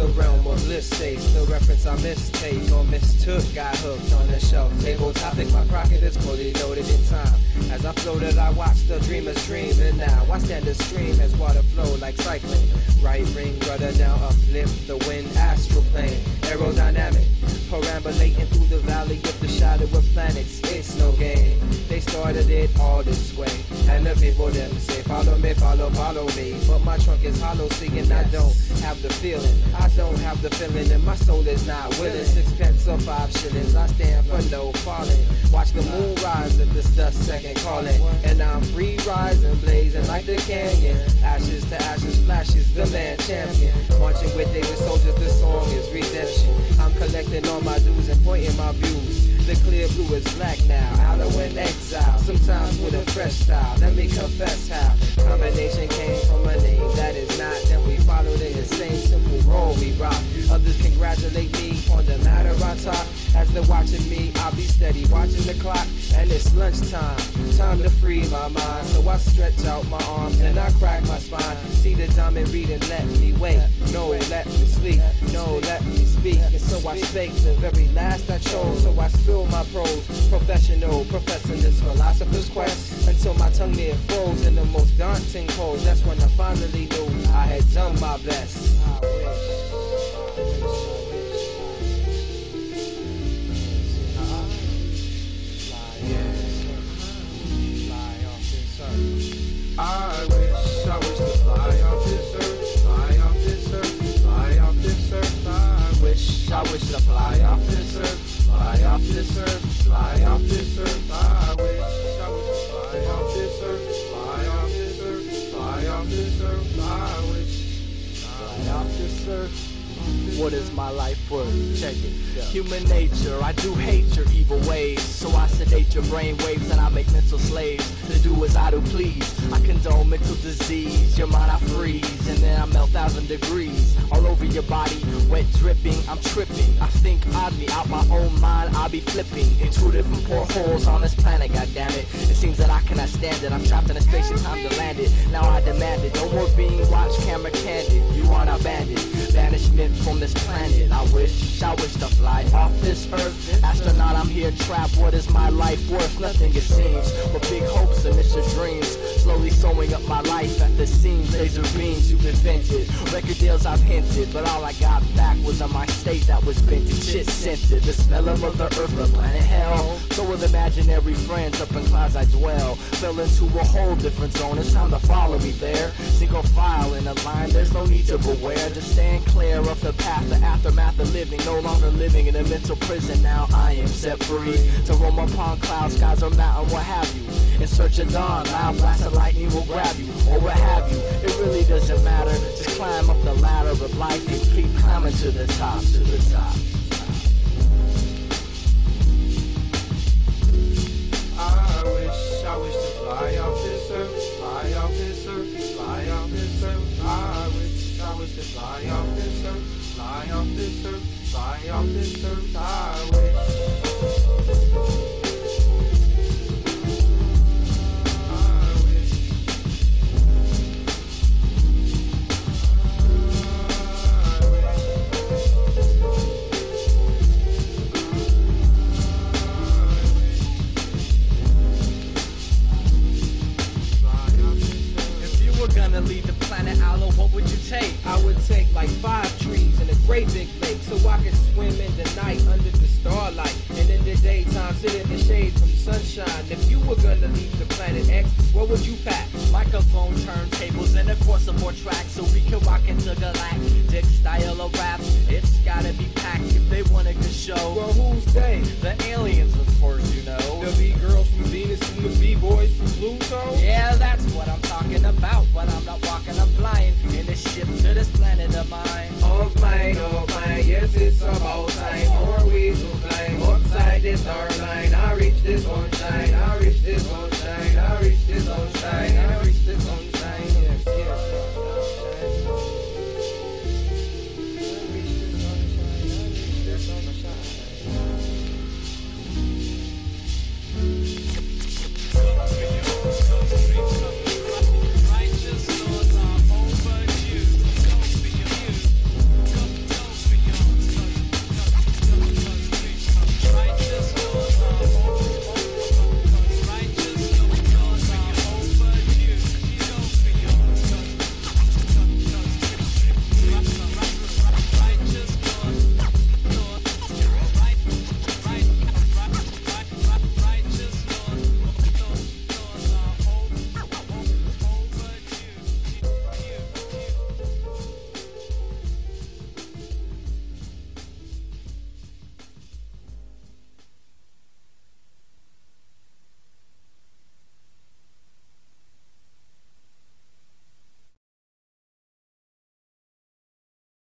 the realm of list states. The reference I mistake or mistook got hooked on the shelf. Table topic, my pocket is fully loaded in time. As I floated, I watched the dreamers dream, and now I stand the stream as water flow like cycling. Right ring, rudder now uplift the wind, astral plane, aerodynamic, perambulating through the valley of the shadow of planets. It's no game. They started it all this way, and the people them say, follow me, follow me. But my trunk is hollow, seeing I don't have the feeling. I don't have the feeling, and my soul is not willing. 6 pence or 5 shillings, I stand for no falling. Watch the moon rise at this dust second calling, and I'm free rising, blazing like the canyon. Ashes to ashes, flashes the man champion. Marching with David soldiers, this song is redemption. I'm collecting all my dues and pointing my views. The clear blue is black now, out in exile, sometimes with a fresh style. Let me confess how combination came from a name that is not. Then we followed in the same simple role we rock. Others congratulate me on the matter I talk. As they're watching me, I'll be steady watching the clock. And it's lunchtime, time to free my mind. So I stretch out my arms and I crack my spine. See the diamond reading, let me wait. No, let me sleep. No, let me speak. And so I spake the very last I chose. So I spill my prose, professional, professing this philosopher's quest, until my tongue near froze in the most daunting pose. That's when I finally knew I had done my best. I wish to fly off this earth, fly off this earth, fly off this earth. I wish to fly off this earth, fly off this earth, fly off this earth. I wish to fly off this earth, fly off this earth, fly off this earth. I wish to fly off this earth. What is my life worth? Check it. Human nature, I do hate your evil ways. So I sedate your brain waves and I make mental slaves to do as I do please. I condone mental disease, your mind I freeze, and then I melt 1,000 degrees all over your body, wet dripping, I'm tripping. I think oddly, out my own mind I'll be flipping into different portholes on this planet, goddammit. It seems that I cannot stand it, I'm trapped in a space and time to land it. Now I demand it, no more being watched, camera candid. You are not bandit, banishment from this planet. I wish to fly off this earth. Astronaut, I'm here trapped, what is my life worth? Nothing it seems, but big hopes and Mr. Dreams. Slowly sewing up my life at the seams. Laser beams you've invented, record deals I've hinted, but all I got back was on my state that was vintage. Shit scented, the smell of Mother Earth, the planet hell. So with imaginary friends up in clouds I dwell. Fell into a whole different zone, it's time to follow me there. Single file in a line, there's no need to beware. Just stand clear of the path, the aftermath of living. No longer living in a mental prison, now I am set free to roam upon clouds, skies or mountain, what have you. In search of dawn, loud blast of lightning will grab you, or what have you. It really doesn't matter, just climb up the ladder of life and keep climbing to the top, to the top. I wish to fly off this earth, fly off this earth, fly off this earth. I wish to fly off this earth, fly off this earth, fly off this earth. I wish. Leave the planet Aloe, what would you take? I would take like 5 trees and a great big lake, so I could swim in the night under the starlight, and in the daytime sit in the shade from sunshine. If you were gonna leave the planet X, what would you pack? Microphone, turntables, and of course some more tracks, so we can rock into galactic style of raps. It's gotta be packed if they want a good show. Well, who's they? The aliens, of course, you know. The B-girls from Venus and the B-boys from Pluto? Yeah, that's what I'm talking about, but I'm not walking, I'm flying in this ship to this planet of mine. Oh, flying, yes, it's about